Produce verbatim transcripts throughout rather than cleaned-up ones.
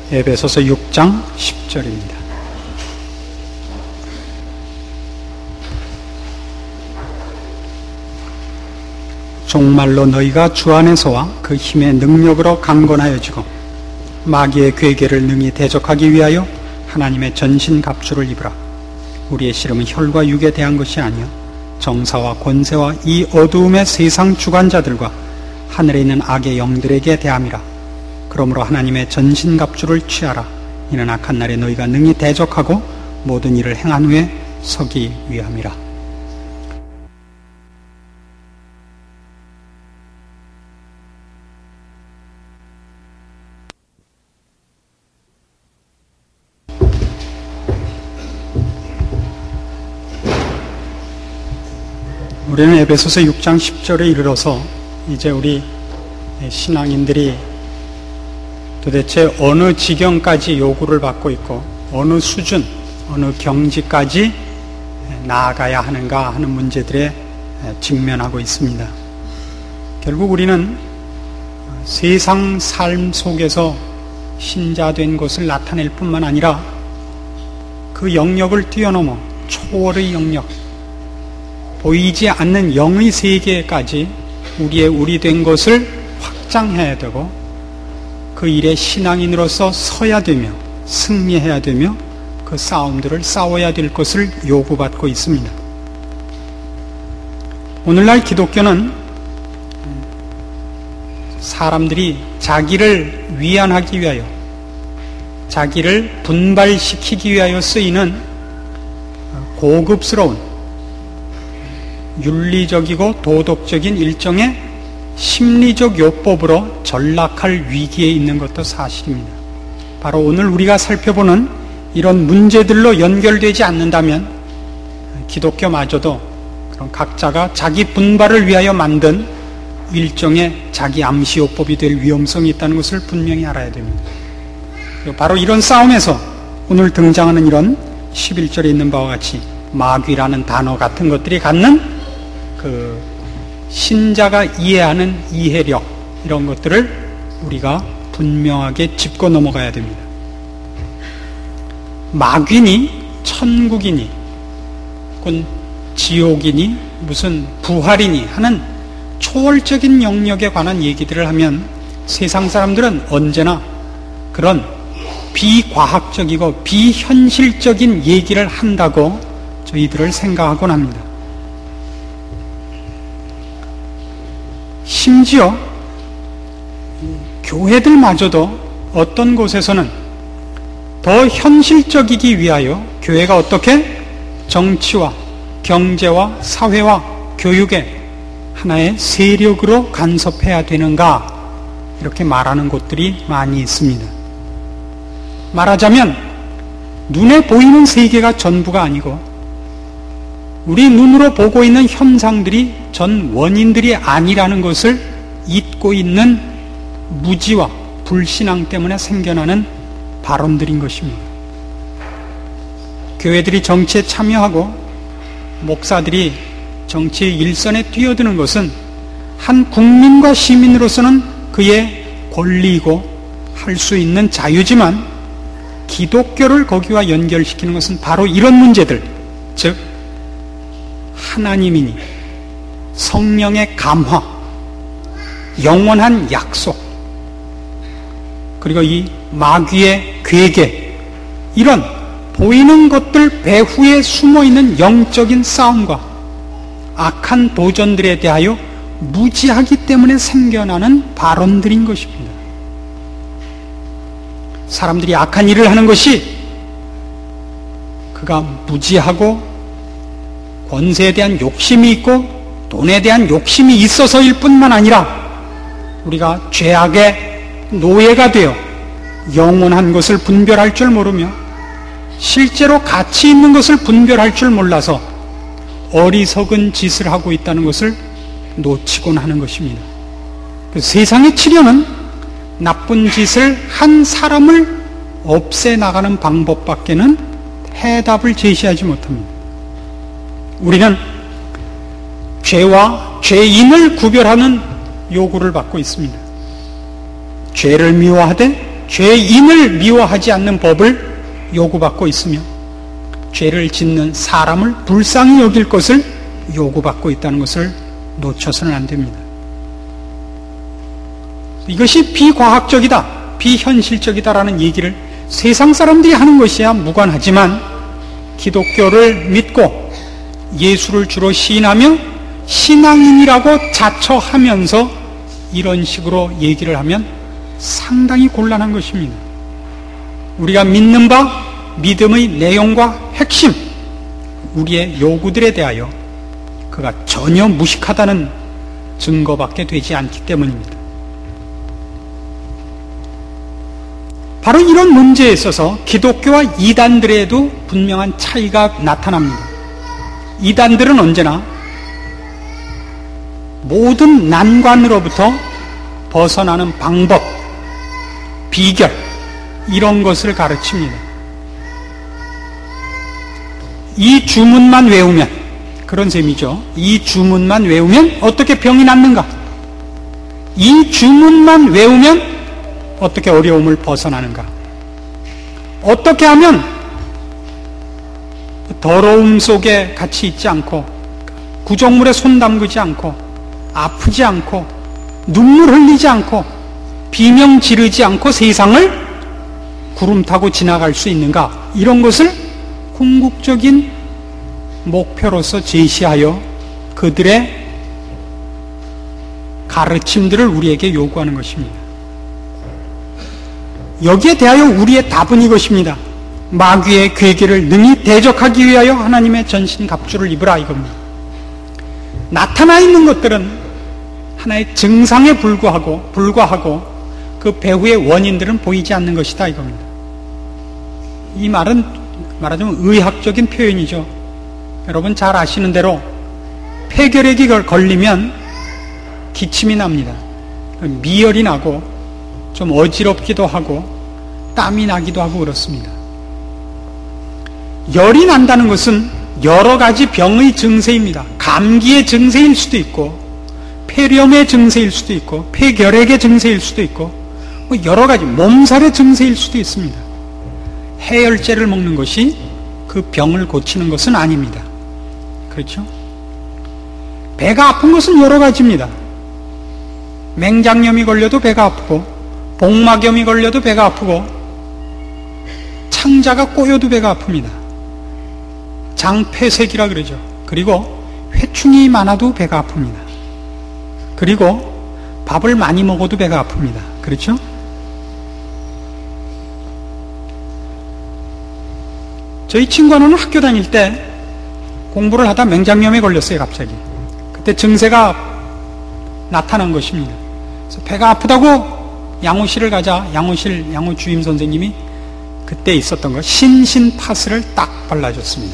에베소서 육 장 십 절입니다. 종말로 너희가 주 안에서와 그 힘의 능력으로 강건하여지고 마귀의 괴계를 능히 대적하기 위하여 하나님의 전신 갑주를 입으라. 우리의 씨름은 혈과 육에 대한 것이 아니요 정사와 권세와 이 어두움의 세상 주관자들과 하늘에 있는 악의 영들에게 대함이라. 그러므로 하나님의 전신 갑주를 취하라. 이는 악한 날에 너희가 능히 대적하고 모든 일을 행한 후에 서기 위함이라. 우리는 에베소서 육 장 십 절에 이르러서 이제 우리 신앙인들이 도대체 어느 지경까지 요구를 받고 있고 어느 수준, 어느 경지까지 나아가야 하는가 하는 문제들에 직면하고 있습니다. 결국 우리는 세상 삶 속에서 신자된 것을 나타낼 뿐만 아니라 그 영역을 뛰어넘어 초월의 영역, 보이지 않는 영의 세계까지 우리의 우리 된 것을 확장해야 되고 그 일에 신앙인으로서 서야 되며 승리해야 되며 그 싸움들을 싸워야 될 것을 요구받고 있습니다. 오늘날 기독교는 사람들이 자기를 위안하기 위하여, 자기를 분발시키기 위하여 쓰이는 고급스러운 윤리적이고 도덕적인 일종의 심리적 요법으로 전락할 위기에 있는 것도 사실입니다. 바로 오늘 우리가 살펴보는 이런 문제들로 연결되지 않는다면 기독교마저도 그런 각자가 자기 분발을 위하여 만든 일종의 자기 암시요법이 될 위험성이 있다는 것을 분명히 알아야 됩니다. 바로 이런 싸움에서 오늘 등장하는 이런 십일 절에 있는 바와 같이 마귀라는 단어 같은 것들이 갖는 그 신자가 이해하는 이해력, 이런 것들을 우리가 분명하게 짚고 넘어가야 됩니다. 마귀니 천국이니 혹은 지옥이니 무슨 부활이니 하는 초월적인 영역에 관한 얘기들을 하면 세상 사람들은 언제나 그런 비과학적이고 비현실적인 얘기를 한다고 저희들을 생각하곤 합니다. 심지어 교회들마저도 어떤 곳에서는 더 현실적이기 위하여 교회가 어떻게 정치와 경제와 사회와 교육의 하나의 세력으로 간섭해야 되는가, 이렇게 말하는 곳들이 많이 있습니다. 말하자면 눈에 보이는 세계가 전부가 아니고 우리 눈으로 보고 있는 현상들이 전 원인들이 아니라는 것을 잊고 있는 무지와 불신앙 때문에 생겨나는 발언들인 것입니다. 교회들이 정치에 참여하고 목사들이 정치의 일선에 뛰어드는 것은 한 국민과 시민으로서는 그의 권리이고 할 수 있는 자유지만 기독교를 거기와 연결시키는 것은 바로 이런 문제들, 즉 하나님이니 성령의 감화, 영원한 약속, 그리고 이 마귀의 괴계, 이런 보이는 것들 배후에 숨어있는 영적인 싸움과 악한 도전들에 대하여 무지하기 때문에 생겨나는 발언들인 것입니다. 사람들이 악한 일을 하는 것이 그가 무지하고 권세에 대한 욕심이 있고 돈에 대한 욕심이 있어서일 뿐만 아니라 우리가 죄악의 노예가 되어 영원한 것을 분별할 줄 모르며 실제로 가치 있는 것을 분별할 줄 몰라서 어리석은 짓을 하고 있다는 것을 놓치곤 하는 것입니다. 세상의 치료는 나쁜 짓을 한 사람을 없애나가는 방법밖에는 해답을 제시하지 못합니다. 우리는 죄와 죄인을 구별하는 요구를 받고 있습니다. 죄를 미워하되 죄인을 미워하지 않는 법을 요구받고 있으며 죄를 짓는 사람을 불쌍히 여길 것을 요구받고 있다는 것을 놓쳐서는 안 됩니다. 이것이 비과학적이다, 비현실적이다라는 얘기를 세상 사람들이 하는 것이야 무관하지만 기독교를 믿고 예수를 주로 시인하며 신앙인이라고 자처하면서 이런 식으로 얘기를 하면 상당히 곤란한 것입니다. 우리가 믿는 바, 믿음의 내용과 핵심, 우리의 요구들에 대하여 그가 전혀 무식하다는 증거밖에 되지 않기 때문입니다. 바로 이런 문제에 있어서 기독교와 이단들에도 분명한 차이가 나타납니다. 이단들은 언제나 모든 난관으로부터 벗어나는 방법, 비결, 이런 것을 가르칩니다. 이 주문만 외우면, 그런 셈이죠. 이 주문만 외우면 어떻게 병이 낫는가? 이 주문만 외우면 어떻게 어려움을 벗어나는가? 어떻게 하면 더러움 속에 같이 있지 않고 구정물에 손 담그지 않고 아프지 않고 눈물 흘리지 않고 비명 지르지 않고 세상을 구름 타고 지나갈 수 있는가? 이런 것을 궁극적인 목표로서 제시하여 그들의 가르침들을 우리에게 요구하는 것입니다. 여기에 대하여 우리의 답은 이것입니다. 마귀의 괴계를 능히 대적하기 위하여 하나님의 전신갑주를 입으라, 이겁니다. 나타나 있는 것들은 하나의 증상에 불과하고 불과하고 그 배후의 원인들은 보이지 않는 것이다, 이겁니다. 이 말은 말하자면 의학적인 표현이죠. 여러분 잘 아시는 대로 폐결핵이 걸리면 기침이 납니다. 미열이 나고 좀 어지럽기도 하고 땀이 나기도 하고 그렇습니다. 열이 난다는 것은 여러 가지 병의 증세입니다. 감기의 증세일 수도 있고 폐렴의 증세일 수도 있고 폐결핵의 증세일 수도 있고 뭐 여러 가지 몸살의 증세일 수도 있습니다. 해열제를 먹는 것이 그 병을 고치는 것은 아닙니다. 그렇죠? 배가 아픈 것은 여러 가지입니다. 맹장염이 걸려도 배가 아프고 복막염이 걸려도 배가 아프고 창자가 꼬여도 배가 아픕니다. 장폐색이라 그러죠. 그리고 회충이 많아도 배가 아픕니다. 그리고 밥을 많이 먹어도 배가 아픕니다. 그렇죠? 저희 친구 하나는 학교 다닐 때 공부를 하다 맹장염에 걸렸어요, 갑자기. 그때 증세가 나타난 것입니다. 그래서 배가 아프다고 양호실을 가자. 양호실, 양호 주임 선생님이 그때 있었던 거 신신파스를 딱 발라줬습니다.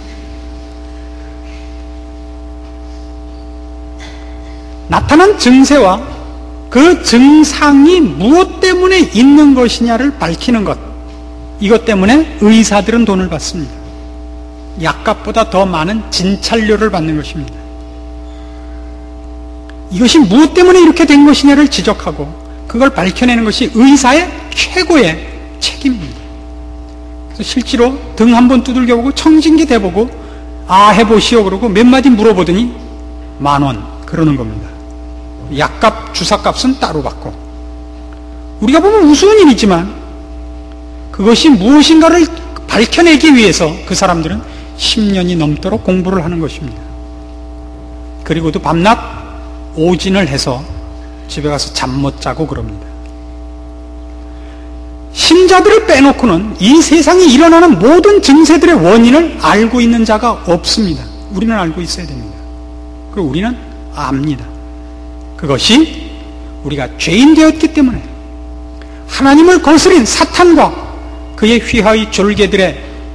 나타난 증세와 그 증상이 무엇 때문에 있는 것이냐를 밝히는 것, 이것 때문에 의사들은 돈을 받습니다. 약값보다 더 많은 진찰료를 받는 것입니다. 이것이 무엇 때문에 이렇게 된 것이냐를 지적하고 그걸 밝혀내는 것이 의사의 최고의 책임입니다. 그래서 실제로 등 한번 두들겨보고 청진기 대보고 아 해보시오 그러고 몇 마디 물어보더니 만 원 그러는 겁니다. 약값 주사값은 따로 받고. 우리가 보면 우스운 일이지만 그것이 무엇인가를 밝혀내기 위해서 그 사람들은 십 년이 넘도록 공부를 하는 것입니다. 그리고도 밤낮 오진을 해서 집에 가서 잠 못 자고 그럽니다. 신자들을 빼놓고는 이 세상에 일어나는 모든 증세들의 원인을 알고 있는 자가 없습니다. 우리는 알고 있어야 됩니다. 그리고 우리는 압니다. 그것이 우리가 죄인 되었기 때문에 하나님을 거스린 사탄과 그의 휘하의 졸개들의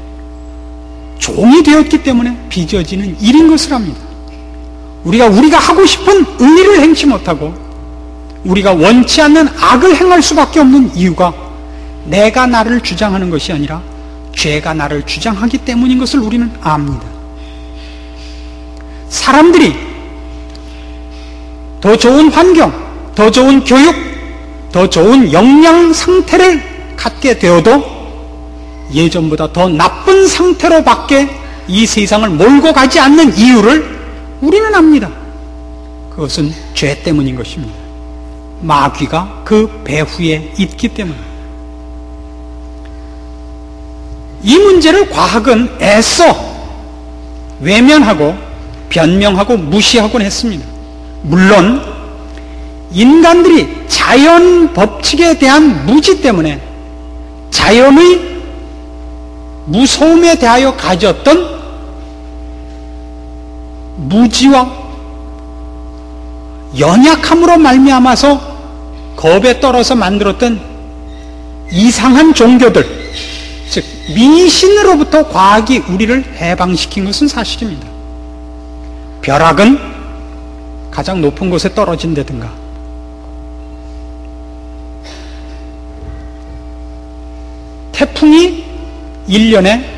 종이 되었기 때문에 빚어지는 일인 것을 압니다. 우리가 우리가 하고 싶은 의를 행치 못하고 우리가 원치 않는 악을 행할 수밖에 없는 이유가 내가 나를 주장하는 것이 아니라 죄가 나를 주장하기 때문인 것을 우리는 압니다. 사람들이 더 좋은 환경, 더 좋은 교육, 더 좋은 영양 상태를 갖게 되어도 예전보다 더 나쁜 상태로 밖에 이 세상을 몰고 가지 않는 이유를 우리는 압니다. 그것은 죄 때문인 것입니다. 마귀가 그 배후에 있기 때문입니다. 이 문제를 과학은 애써 외면하고 변명하고 무시하곤 했습니다. 물론 인간들이 자연 법칙에 대한 무지 때문에 자연의 무서움에 대하여 가졌던 무지와 연약함으로 말미암아서 겁에 떨어서 만들었던 이상한 종교들, 즉 미신으로부터 과학이 우리를 해방시킨 것은 사실입니다. 벼락은 가장 높은 곳에 떨어진다든가, 태풍이 일 년에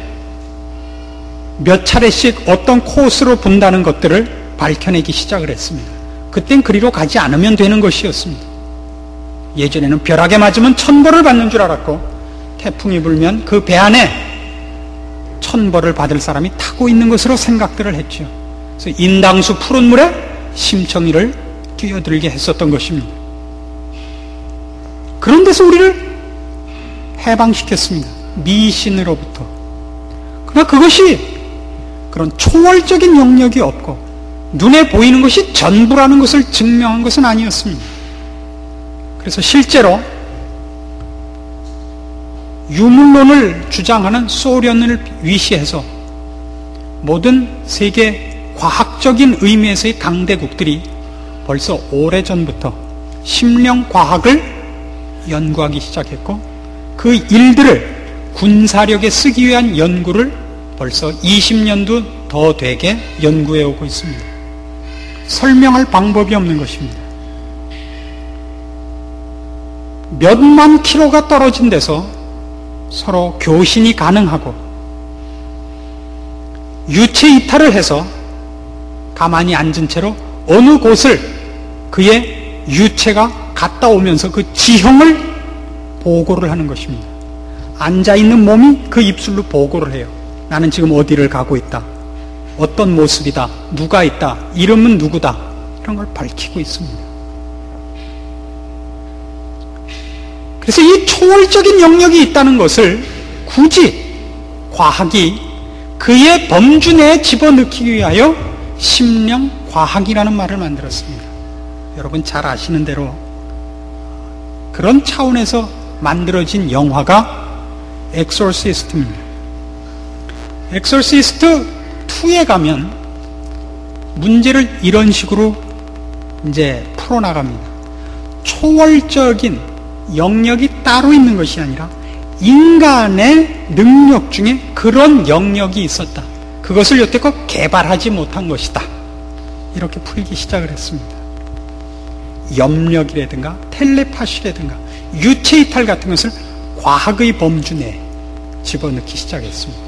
몇 차례씩 어떤 코스로 분다는 것들을 밝혀내기 시작을 했습니다. 그땐 그리로 가지 않으면 되는 것이었습니다. 예전에는 벼락에 맞으면 천벌을 받는 줄 알았고, 태풍이 불면 그 배 안에 천벌을 받을 사람이 타고 있는 것으로 생각들을 했죠. 그래서 인당수 푸른 물에 심청이를 뛰어들게 했었던 것입니다. 그런 데서 우리를 해방시켰습니다. 미신으로부터. 그러나 그것이 그런 초월적인 영역이 없고 눈에 보이는 것이 전부라는 것을 증명한 것은 아니었습니다. 그래서 실제로 유물론을 주장하는 소련을 위시해서 모든 세계 과학적인 의미에서의 강대국들이 벌써 오래전부터 심령과학을 연구하기 시작했고, 그 일들을 군사력에 쓰기 위한 연구를 벌써 이십 년도 더 되게 연구해 오고 있습니다. 설명할 방법이 없는 것입니다. 몇만 킬로가 떨어진 데서 서로 교신이 가능하고 유체 이탈을 해서 가만히 앉은 채로 어느 곳을 그의 유체가 갔다 오면서 그 지형을 보고를 하는 것입니다. 앉아있는 몸이 그 입술로 보고를 해요. 나는 지금 어디를 가고 있다, 어떤 모습이다, 누가 있다, 이름은 누구다, 이런 걸 밝히고 있습니다. 그래서 이 초월적인 영역이 있다는 것을 굳이 과학이 그의 범주 내에 집어넣기 위하여 심령과학이라는 말을 만들었습니다. 여러분 잘 아시는 대로 그런 차원에서 만들어진 영화가 엑소시스트입니다. 엑소시스트 이에 가면 문제를 이런 식으로 이제 풀어나갑니다. 초월적인 영역이 따로 있는 것이 아니라 인간의 능력 중에 그런 영역이 있었다. 그것을 여태껏 개발하지 못한 것이다. 이렇게 풀기 시작을 했습니다. 염력이라든가 텔레파시라든가 유체이탈 같은 것을 과학의 범주 내에 집어넣기 시작했습니다.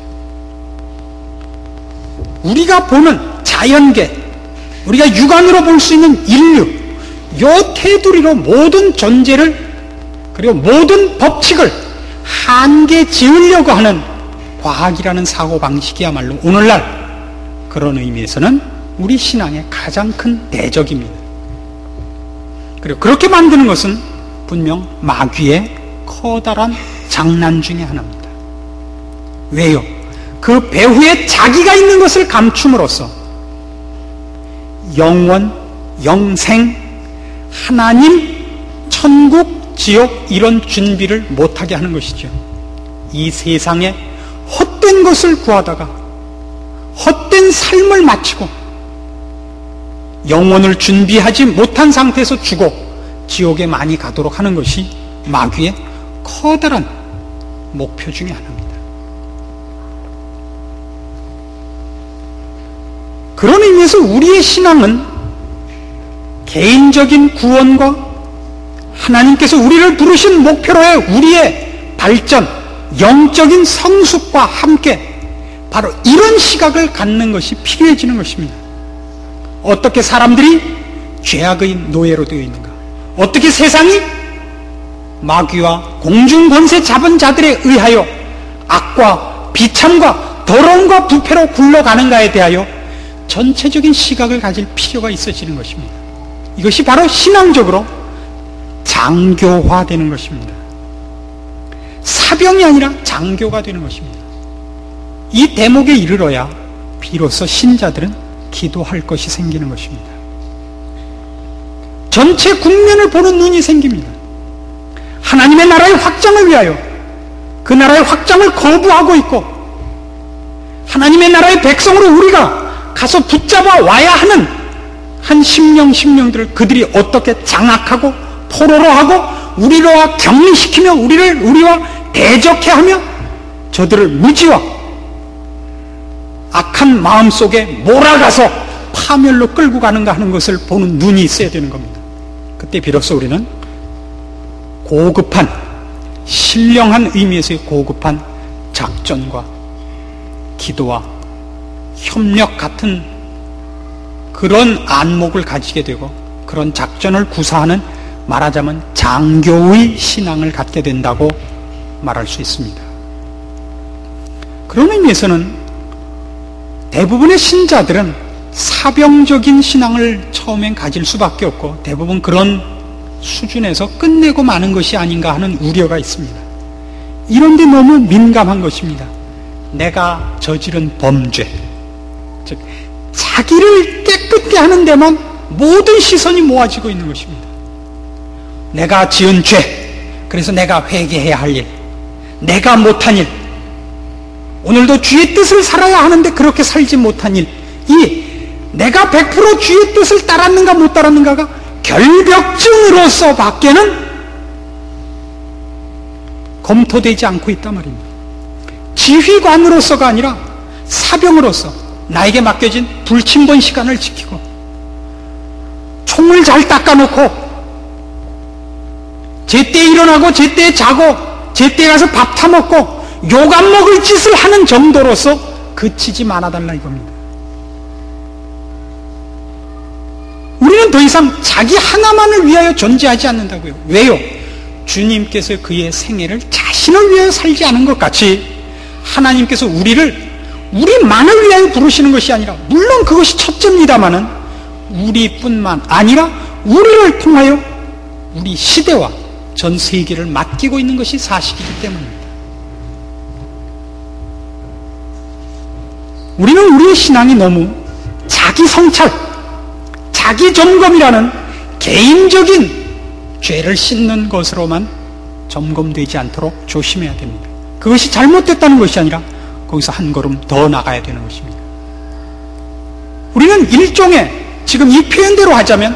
우리가 보는 자연계, 우리가 육안으로 볼 수 있는 인류, 요 테두리로 모든 존재를, 그리고 모든 법칙을 한계 지으려고 하는 과학이라는 사고방식이야말로 오늘날 그런 의미에서는 우리 신앙의 가장 큰 대적입니다. 그리고 그렇게 만드는 것은 분명 마귀의 커다란 장난 중에 하나입니다. 왜요? 그 배후에 자기가 있는 것을 감춤으로써 영원, 영생, 하나님, 천국, 지옥 이런 준비를 못하게 하는 것이죠. 이 세상에 헛된 것을 구하다가 헛된 삶을 마치고 영혼을 준비하지 못한 상태에서 죽어 지옥에 많이 가도록 하는 것이 마귀의 커다란 목표 중에 하나입니다. 그런 의미에서 우리의 신앙은 개인적인 구원과 하나님께서 우리를 부르신 목표로의 우리의 발전, 영적인 성숙과 함께 바로 이런 시각을 갖는 것이 필요해지는 것입니다. 어떻게 사람들이 죄악의 노예로 되어 있는가? 어떻게 세상이 마귀와 공중 권세 잡은 자들에 의하여 악과 비참과 더러움과 부패로 굴러가는가에 대하여 전체적인 시각을 가질 필요가 있어지는 것입니다. 이것이 바로 신앙적으로 장교화되는 것입니다. 사병이 아니라 장교가 되는 것입니다. 이 대목에 이르러야 비로소 신자들은 기도할 것이 생기는 것입니다. 전체 국면을 보는 눈이 생깁니다. 하나님의 나라의 확장을 위하여 그 나라의 확장을 거부하고 있고, 하나님의 나라의 백성으로 우리가 가서 붙잡아 와야 하는 한 심령 심령들을 그들이 어떻게 장악하고 포로로 하고 우리와 격리시키며 우리를 우리와 대적해하며 저들을 무지와 악한 마음 속에 몰아가서 파멸로 끌고 가는가 하는 것을 보는 눈이 있어야 되는 겁니다. 그때 비로소 우리는 고급한, 신령한 의미에서의 고급한 작전과 기도와 협력 같은 그런 안목을 가지게 되고, 그런 작전을 구사하는, 말하자면 장교의 신앙을 갖게 된다고 말할 수 있습니다. 그런 의미에서는 대부분의 신자들은 사병적인 신앙을 처음엔 가질 수밖에 없고, 대부분 그런 수준에서 끝내고 마는 것이 아닌가 하는 우려가 있습니다. 이런데 너무 민감한 것입니다. 내가 저지른 범죄, 즉 자기를 깨끗게 하는 데만 모든 시선이 모아지고 있는 것입니다. 내가 지은 죄, 그래서 내가 회개해야 할 일, 내가 못한 일, 오늘도 주의 뜻을 살아야 하는데 그렇게 살지 못한 일, 이 내가 백 퍼센트 주의 뜻을 따랐는가 못 따랐는가가 결벽증으로서 밖에는 검토되지 않고 있단 말입니다. 지휘관으로서가 아니라 사병으로서 나에게 맡겨진 불침번 시간을 지키고, 총을 잘 닦아놓고, 제때 일어나고 제때 자고 제때 가서 밥 타먹고 욕 안 먹을 짓을 하는 정도로서 그치지 말아달라 이겁니다. 우리는 더 이상 자기 하나만을 위하여 존재하지 않는다고요. 왜요? 주님께서 그의 생애를 자신을 위하여 살지 않은 것 같이 하나님께서 우리를 우리만을 위하여 부르시는 것이 아니라, 물론 그것이 첫째입니다마는 우리뿐만 아니라 우리를 통하여 우리 시대와 전 세계를 맡기고 있는 것이 사실이기 때문입니다. 우리는 우리의 신앙이 너무 자기 성찰, 자기 점검이라는 개인적인 죄를 씻는 것으로만 점검되지 않도록 조심해야 됩니다. 그것이 잘못됐다는 것이 아니라 거기서 한 걸음 더 나가야 되는 것입니다. 우리는 일종의, 지금 이 표현대로 하자면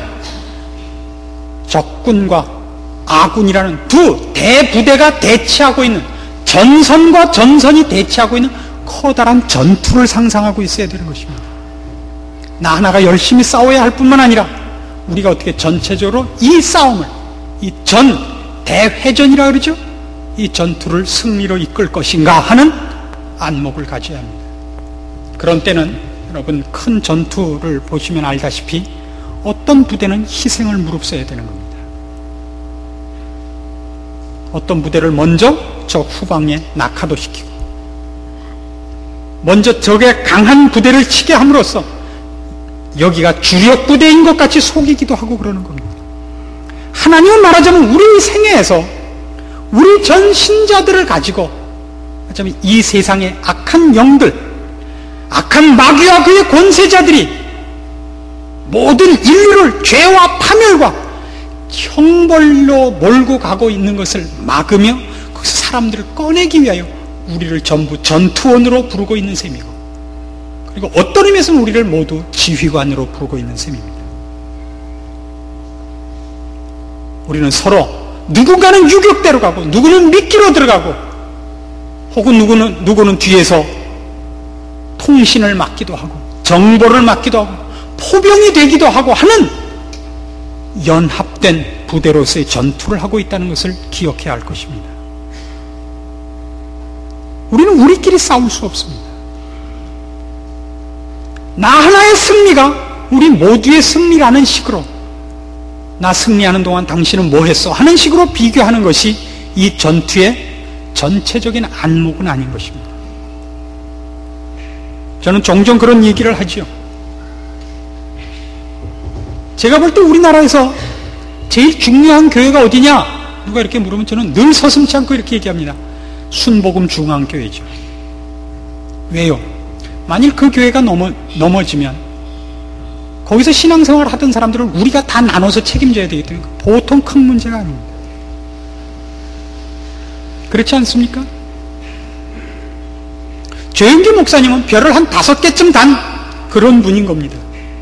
적군과 아군이라는 두 대부대가 대치하고 있는, 전선과 전선이 대치하고 있는 커다란 전투를 상상하고 있어야 되는 것입니다. 나 하나가 열심히 싸워야 할 뿐만 아니라 우리가 어떻게 전체적으로 이 싸움을, 이 전 대회전이라 그러죠, 이 전투를 승리로 이끌 것인가 하는 안목을 가져야 합니다. 그런 때는 여러분, 큰 전투를 보시면 알다시피 어떤 부대는 희생을 무릅써야 되는 겁니다. 어떤 부대를 먼저 저 후방에 낙하도 시키고, 먼저 적의 강한 부대를 치게 함으로써 여기가 주력 부대인 것 같이 속이기도 하고 그러는 겁니다. 하나님은 말하자면 우리 생애에서 우리 전 신자들을 가지고 이 세상의 악한 영들, 악한 마귀와 그의 권세자들이 모든 인류를 죄와 파멸과 형벌로 몰고 가고 있는 것을 막으며 거기서 사람들을 꺼내기 위하여 우리를 전부 전투원으로 부르고 있는 셈이고, 그리고 어떤 의미에서는 우리를 모두 지휘관으로 부르고 있는 셈입니다. 우리는 서로 누군가는 유격대로 가고, 누구는 미끼로 들어가고, 혹은 누구는, 누구는 뒤에서 통신을 맡기도 하고 정보를 맡기도 하고 포병이 되기도 하고 하는 연합된 부대로서의 전투를 하고 있다는 것을 기억해야 할 것입니다. 우리는 우리끼리 싸울 수 없습니다. 나 하나의 승리가 우리 모두의 승리라는 식으로 나 승리하는 동안 당신은 뭐 했어? 하는 식으로 비교하는 것이 이 전투의 전체적인 안목은 아닌 것입니다. 저는 종종 그런 얘기를 하지요. 제가 볼 때 우리나라에서 제일 중요한 교회가 어디냐? 누가 이렇게 물으면 저는 늘 서슴지 않고 이렇게 얘기합니다. 순복음 중앙교회죠. 왜요? 만일 그 교회가 넘어, 넘어지면 거기서 신앙생활을 하던 사람들을 우리가 다 나눠서 책임져야 되기 때문에 보통 큰 문제가 아닙니다. 그렇지 않습니까? 조영기 목사님은 별을 한 다섯 개쯤 단 그런 분인 겁니다.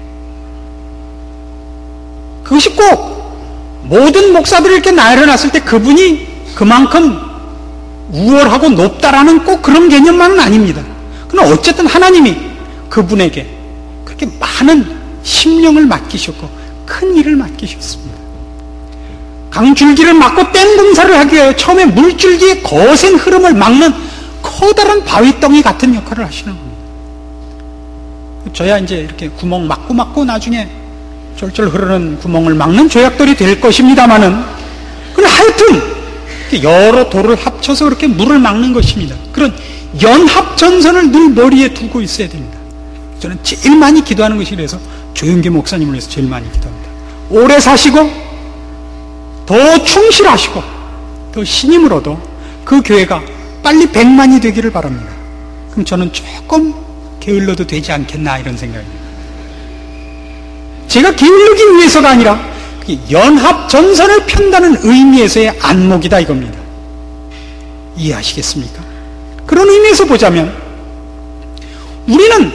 그것이 꼭 모든 목사들이 이렇게 나열해 놨을 때 그분이 그만큼 우월하고 높다라는 꼭 그런 개념만은 아닙니다. 그러나 어쨌든 하나님이 그분에게 그렇게 많은 심령을 맡기셨고 큰 일을 맡기셨습니다. 강줄기를 막고 뗀 공사를 하기 위하여 처음에 물줄기의 거센 흐름을 막는 커다란 바위덩이 같은 역할을 하시는 겁니다. 저야 이제 이렇게 구멍 막고 막고 나중에 쫄쫄 흐르는 구멍을 막는 조약돌이 될 것입니다만은, 그럼 하여튼 여러 돌을 합쳐서 그렇게 물을 막는 것입니다. 그런 연합전선을 늘 머리에 두고 있어야 됩니다. 저는 제일 많이 기도하는 것이 그래서 조영기 목사님을 위해서 제일 많이 기도합니다. 오래 사시고 더 충실하시고 더 신임을 얻어 그 교회가 빨리 백만이 되기를 바랍니다. 그럼 저는 조금 게을러도 되지 않겠나 이런 생각입니다. 제가 게을르기 위해서가 아니라 연합전선을 편다는 의미에서의 안목이다 이겁니다. 이해하시겠습니까? 그런 의미에서 보자면 우리는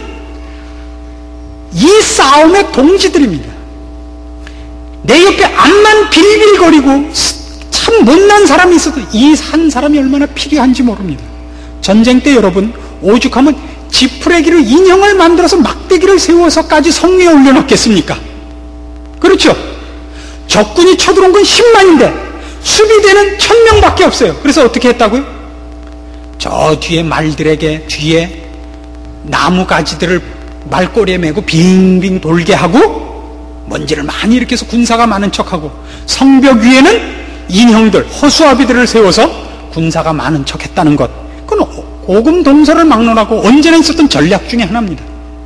이 싸움의 동지들입니다. 내 옆에 암만 빌빌거리고 참 못난 사람이 있어도 이 한 사람이 얼마나 필요한지 모릅니다. 전쟁 때 여러분 오죽하면 지푸레기로 인형을 만들어서 막대기를 세워서까지 성리에 올려놓겠습니까? 그렇죠? 적군이 쳐들어온 건 십만인데 수비대는 천 명밖에 없어요. 그래서 어떻게 했다고요? 저 뒤에 말들에게 뒤에 나무 가지들을 말꼬리에 메고 빙빙 돌게 하고 먼지를 많이 일으켜서 군사가 많은 척하고 성벽 위에는 인형들, 허수아비들을 세워서 군사가 많은 척했다는 것, 그건 고금 동서를 막론하고 언제나 있었던 전략 중에 하나입니다.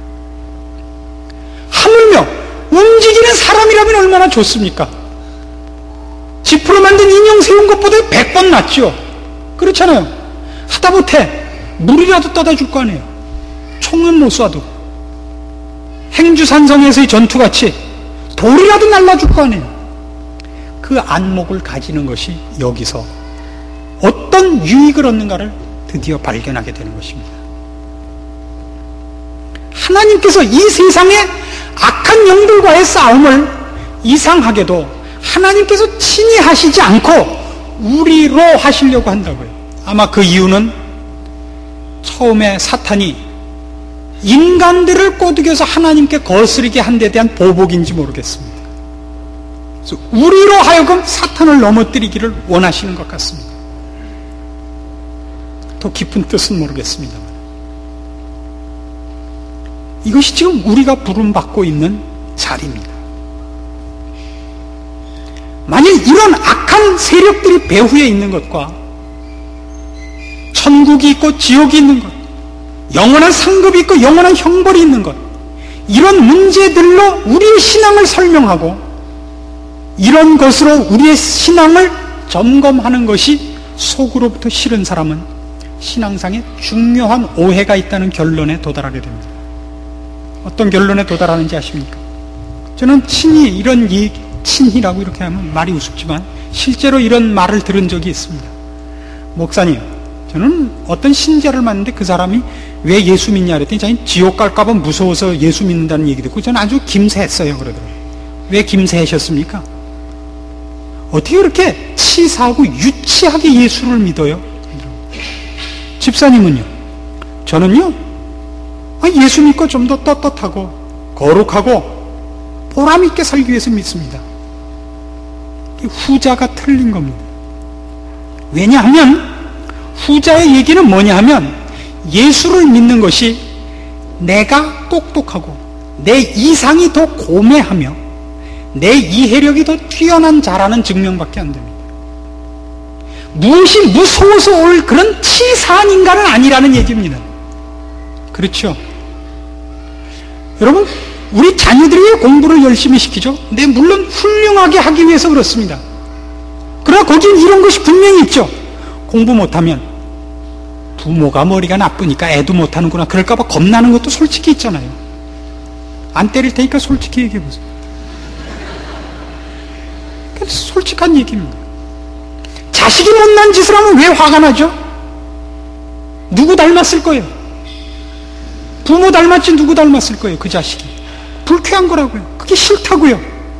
하물며 움직이는 사람이라면 얼마나 좋습니까? 지프로 만든 인형 세운 것보다 백 번 낫죠. 그렇잖아요. 하다못해 물이라도 떠다 줄 거 아니에요. 총은 못 쏴도 행주산성에서의 전투같이 돌이라도 날라줄 거 아니에요. 그 안목을 가지는 것이 여기서 어떤 유익을 얻는가를 드디어 발견하게 되는 것입니다. 하나님께서 이 세상의 악한 영들과의 싸움을 이상하게도 하나님께서 친히 하시지 않고 우리로 하시려고 한다고요. 아마 그 이유는 처음에 사탄이 인간들을 꼬드겨서 하나님께 거스르게 한 데 대한 보복인지 모르겠습니다. 그래서 우리로 하여금 사탄을 넘어뜨리기를 원하시는 것 같습니다. 더 깊은 뜻은 모르겠습니다만 이것이 지금 우리가 부름받고 있는 자리입니다. 만일 이런 악한 세력들이 배후에 있는 것과 천국이 있고 지옥이 있는 것, 영원한 상급이 있고 영원한 형벌이 있는 것, 이런 문제들로 우리의 신앙을 설명하고 이런 것으로 우리의 신앙을 점검하는 것이 속으로부터 싫은 사람은 신앙상에 중요한 오해가 있다는 결론에 도달하게 됩니다. 어떤 결론에 도달하는지 아십니까? 저는 친히 이런 얘기, 친히라고 이렇게 하면 말이 우습지만 실제로 이런 말을 들은 적이 있습니다. 목사님, 저는 어떤 신자를 만났는데 그 사람이 왜 예수 믿냐 그랬더니 자기는 지옥 갈까봐 무서워서 예수 믿는다는 얘기 듣고 저는 아주 김새했어요. 그러더라고요. 왜 김새하셨습니까? 어떻게 그렇게 치사하고 유치하게 예수를 믿어요? 집사님은요? 저는요, 예수 믿고 좀 더 떳떳하고 거룩하고 보람있게 살기 위해서 믿습니다. 후자가 틀린 겁니다. 왜냐하면 후자의 얘기는 뭐냐 하면 예수를 믿는 것이 내가 똑똑하고 내 이상이 더 고매하며 내 이해력이 더 뛰어난 자라는 증명밖에 안 됩니다. 무엇이 무서워서 올 그런 치사한 인간은 아니라는 얘기입니다. 그렇죠? 여러분, 우리 자녀들이 공부를 열심히 시키죠? 네, 물론 훌륭하게 하기 위해서 그렇습니다. 그러나 거긴 이런 것이 분명히 있죠. 공부 못하면 부모가 머리가 나쁘니까 애도 못하는구나 그럴까봐 겁나는 것도 솔직히 있잖아요. 안 때릴 테니까 솔직히 얘기해보세요. 솔직한 얘기입니다. 자식이 못난 짓을 하면 왜 화가 나죠? 누구 닮았을 거예요? 부모 닮았지 누구 닮았을 거예요? 그 자식이 불쾌한 거라고요. 그게 싫다고요.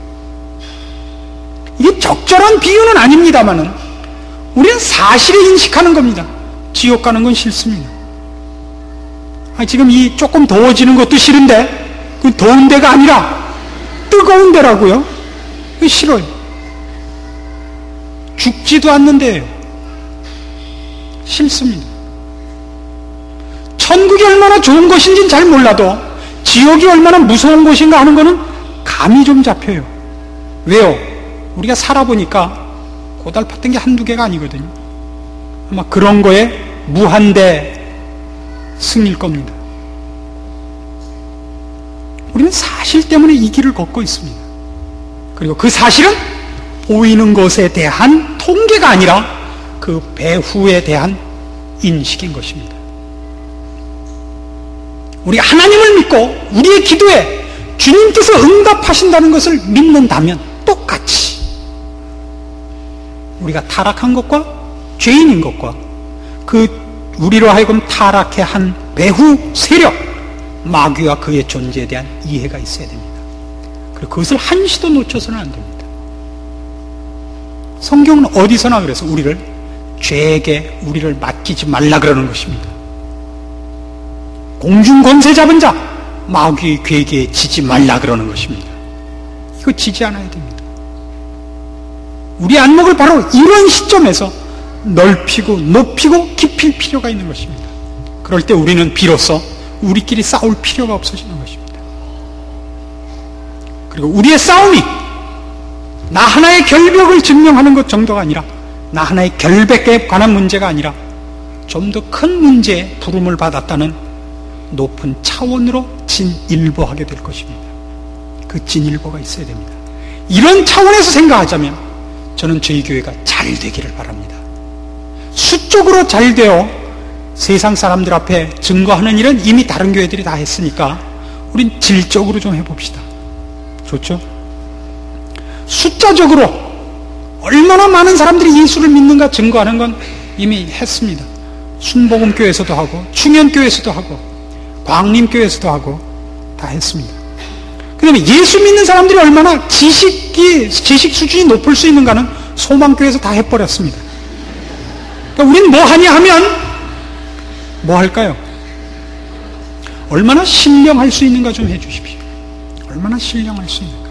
이게 적절한 비유는 아닙니다만은 우리는 사실을 인식하는 겁니다. 지옥 가는 건 싫습니다. 아, 지금 이 조금 더워지는 것도 싫은데 그 더운 데가 아니라 뜨거운 데라고요. 그게 싫어요. 죽지도 않는데 싫습니다. 천국이 얼마나 좋은 것인지는 잘 몰라도 지옥이 얼마나 무서운 곳인가 하는 거는 감이 좀 잡혀요. 왜요? 우리가 살아보니까 고달팠던 게 한두 개가 아니거든요. 아마 그런 거에 무한대 승일 겁니다. 우리는 사실 때문에 이 길을 걷고 있습니다. 그리고 그 사실은 보이는 것에 대한 통계가 아니라 그 배후에 대한 인식인 것입니다. 우리 하나님을 믿고 우리의 기도에 주님께서 응답하신다는 것을 믿는다면 똑같이 우리가 타락한 것과 죄인인 것과 그 우리로 하여금 타락해 한 배후 세력 마귀와 그의 존재에 대한 이해가 있어야 됩니다. 그리고 그것을 한시도 놓쳐서는 안 됩니다. 성경은 어디서나 그래서 우리를 죄에게 우리를 맡기지 말라 그러는 것입니다. 공중 권세 잡은 자 마귀의 괴계에 지지 말라 그러는 것입니다. 이거 지지 않아야 됩니다. 우리 안목을 바로 이런 시점에서 넓히고 높이고 깊일 필요가 있는 것입니다. 그럴 때 우리는 비로소 우리끼리 싸울 필요가 없어지는 것입니다. 그리고 우리의 싸움이 나 하나의 결벽을 증명하는 것 정도가 아니라 나 하나의 결백에 관한 문제가 아니라 좀 더 큰 문제에 부름을 받았다는 높은 차원으로 진일보하게 될 것입니다. 그 진일보가 있어야 됩니다. 이런 차원에서 생각하자면 저는 저희 교회가 잘 되기를 바랍니다. 수적으로 잘 되어 세상 사람들 앞에 증거하는 일은 이미 다른 교회들이 다 했으니까 우린 질적으로 좀 해봅시다. 좋죠? 숫자적으로 얼마나 많은 사람들이 예수를 믿는가 증거하는 건 이미 했습니다. 순복음교회에서도 하고 충현교회에서도 하고 광림교회에서도 하고 다 했습니다. 그 다음에 예수 믿는 사람들이 얼마나 지식이, 지식 수준이 높을 수 있는가는 소망교회에서 다 해버렸습니다. 그러니까 우리는 뭐 하냐 하면 뭐 할까요? 얼마나 신령할 수 있는가 좀 해주십시오. 얼마나 신령할 수 있는가.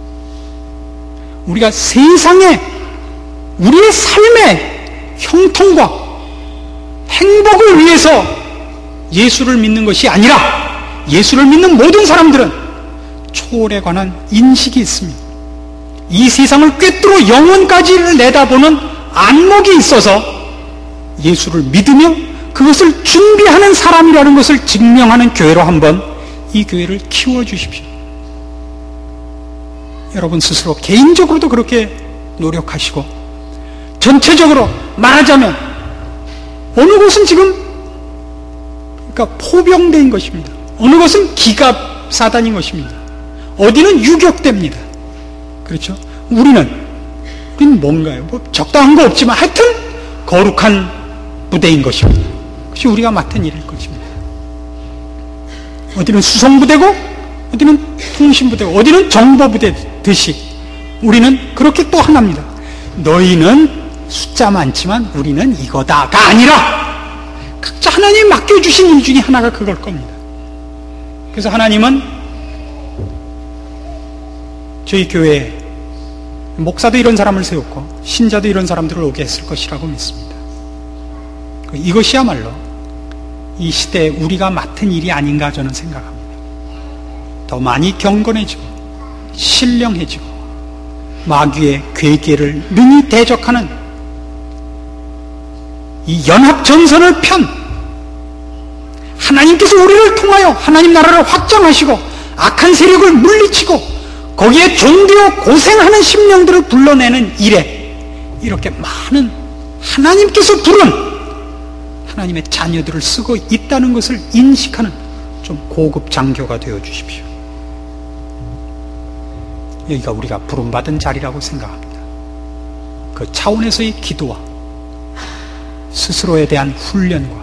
우리가 세상에 우리의 삶의 형통과 행복을 위해서 예수를 믿는 것이 아니라 예수를 믿는 모든 사람들은 초월에 관한 인식이 있습니다. 이 세상을 꿰뚫어 영혼까지를 내다보는 안목이 있어서 예수를 믿으며 그것을 준비하는 사람이라는 것을 증명하는 교회로 한번 이 교회를 키워주십시오. 여러분 스스로 개인적으로도 그렇게 노력하시고 전체적으로 말하자면 어느 곳은 지금 그러니까 포병대인 것입니다. 어느 곳은 기갑 사단인 것입니다. 어디는 유격대입니다. 그렇죠? 우리는 우리는 뭔가요? 뭐 적당한 거 없지만 하여튼 거룩한 부대인 것입니다. 그것이 우리가 맡은 일일 것입니다. 어디는 수송부대고 어디는 통신부대고 어디는 정보부대듯이 우리는 그렇게 또 하나입니다. 너희는 숫자 많지만 우리는 이거다가 아니라 각자 하나님이 맡겨주신 일 중에 하나가 그걸 겁니다. 그래서 하나님은 저희 교회에 목사도 이런 사람을 세웠고 신자도 이런 사람들을 오게 했을 것이라고 믿습니다. 이것이야말로 이 시대에 우리가 맡은 일이 아닌가 저는 생각합니다. 더 많이 경건해지고 신령해지고 마귀의 괴계를 능히 대적하는 이 연합전선을 편 하나님께서 우리를 통하여 하나님 나라를 확장하시고 악한 세력을 물리치고 거기에 종되어 고생하는 심령들을 불러내는 일에 이렇게 많은 하나님께서 부른 하나님의 자녀들을 쓰고 있다는 것을 인식하는 좀 고급 장교가 되어 주십시오. 여기가 우리가 부름받은 자리라고 생각합니다. 그 차원에서의 기도와 스스로에 대한 훈련과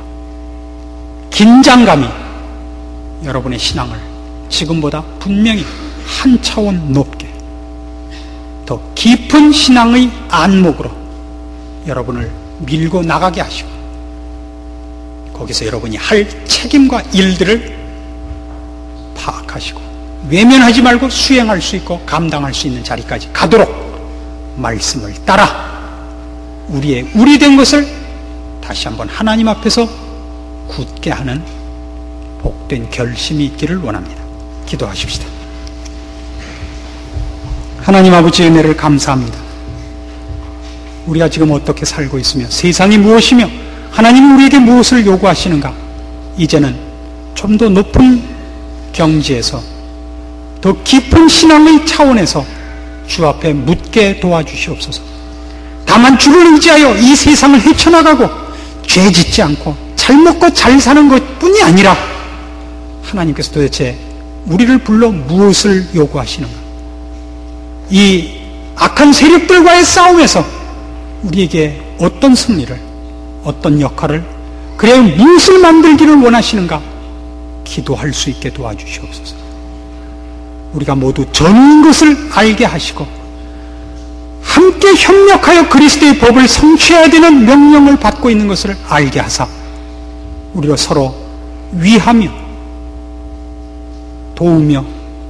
긴장감이 여러분의 신앙을 지금보다 분명히 한 차원 높게 더 깊은 신앙의 안목으로 여러분을 밀고 나가게 하시고 거기서 여러분이 할 책임과 일들을 파악하시고 외면하지 말고 수행할 수 있고 감당할 수 있는 자리까지 가도록 말씀을 따라 우리의 우리 된 것을 다시 한번 하나님 앞에서 굳게 하는 복된 결심이 있기를 원합니다. 기도하십시다. 하나님 아버지의 은혜를 감사합니다. 우리가 지금 어떻게 살고 있으며 세상이 무엇이며 하나님은 우리에게 무엇을 요구하시는가, 이제는 좀 더 높은 경지에서 더 깊은 신앙의 차원에서 주 앞에 묻게 도와주시옵소서. 다만 주를 의지하여 이 세상을 헤쳐나가고 죄 짓지 않고 잘 먹고 잘 사는 것뿐이 아니라 하나님께서 도대체 우리를 불러 무엇을 요구하시는가, 이 악한 세력들과의 싸움에서 우리에게 어떤 승리를, 어떤 역할을, 그래 무엇을 만들기를 원하시는가 기도할 수 있게 도와주시옵소서. 우리가 모두 전인 것을 알게 하시고 함께 협력하여 그리스도의 법을 성취해야 되는 명령을 받고 있는 것을 알게 하사 우리로 서로 위하며 도우며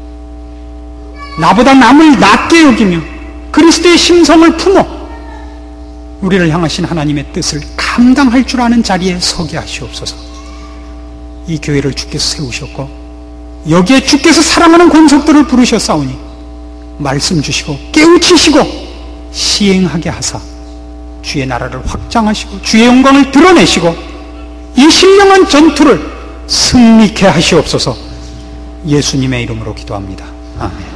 나보다 남을 낮게 여기며 그리스도의 심성을 품어 우리를 향하신 하나님의 뜻을 감당할 줄 아는 자리에 서게 하시옵소서. 이 교회를 주께서 세우셨고 여기에 주께서 사랑하는 권속들을 부르셨사오니 말씀 주시고 깨우치시고 시행하게 하사 주의 나라를 확장하시고 주의 영광을 드러내시고 이 신령한 전투를 승리케 하시옵소서. 예수님의 이름으로 기도합니다. 아멘.